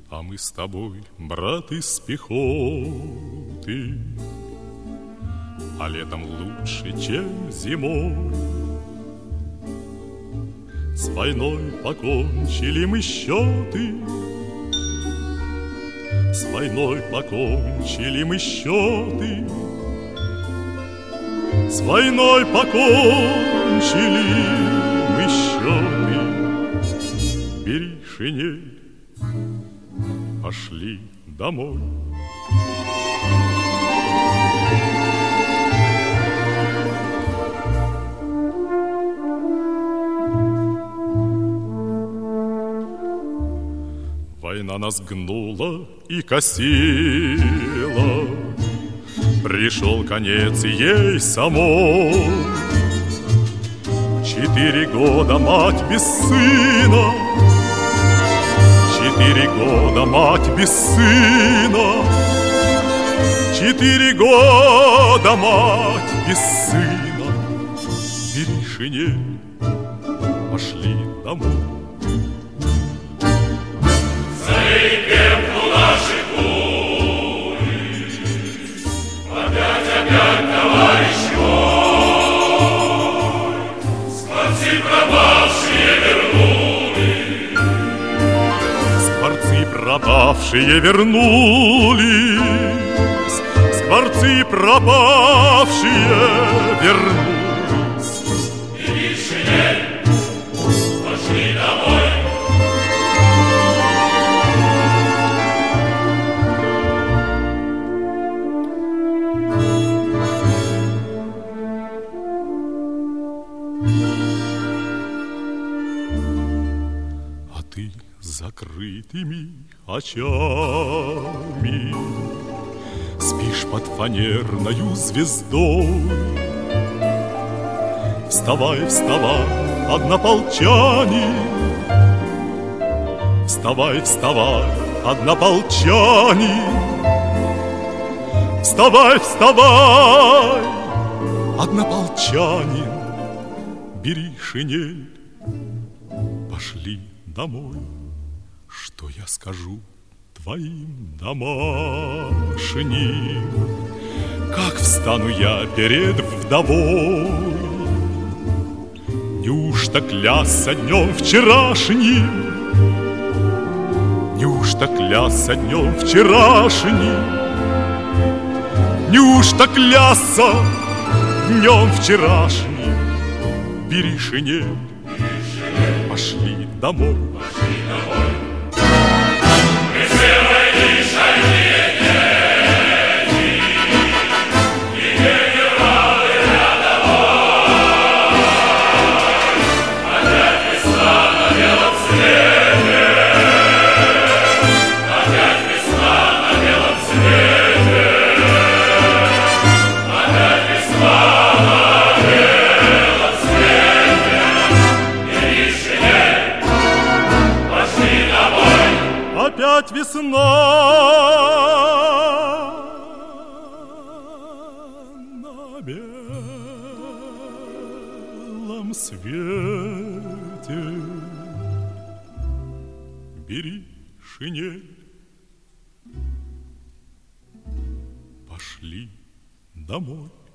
А мы с тобой, брат, из пехоты, а летом лучше, чем зимой. С войной покончили мы счеты, с войной покончили мы счеты, с войной покончили мы счеты. Бери шинель, пошли домой. Война нас гнула и косила, пришел конец ей самой. 4 года мать без сына, 4 года мать без сына, 4 года мать без сына. Бери шинель, пошли домой. Залей пеплу наших улиц, опять, товарищ мой, скворцы пропавшие вернулись, скворцы пропавшие вернулись, скворцы пропавшие вернулись. Бери шинель, пошли домой. А ты закрытыми очами спишь под фанерною звездой. Вставай, вставай, однополчане, вставай, вставай, однополчане, вставай, вставай, однополчанин. Бери шинель, пошли домой. Что я скажу твоим домашним? Как встану я перед вдовой? Неужто клясться днем вчерашним? Неужто клясться днем вчерашним? Неужто клясться днем вчерашним? Бери шинель, пошли домой. Пошли домой. Мы все войны шальные дети, и генералы рядовой. Опять весна на белом свете, опять весна на белом свете, опять весна на белом свете. Бери шинель, пошли домой. Опять весна на белом свете. Бери шинель, пошли домой.